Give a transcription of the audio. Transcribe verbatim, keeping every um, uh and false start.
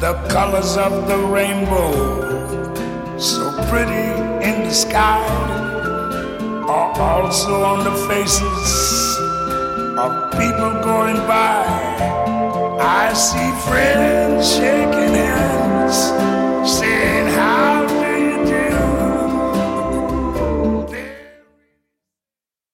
The colors of the rainbow, so pretty in the sky, are also on the faces of people going by. I see friends shaking hands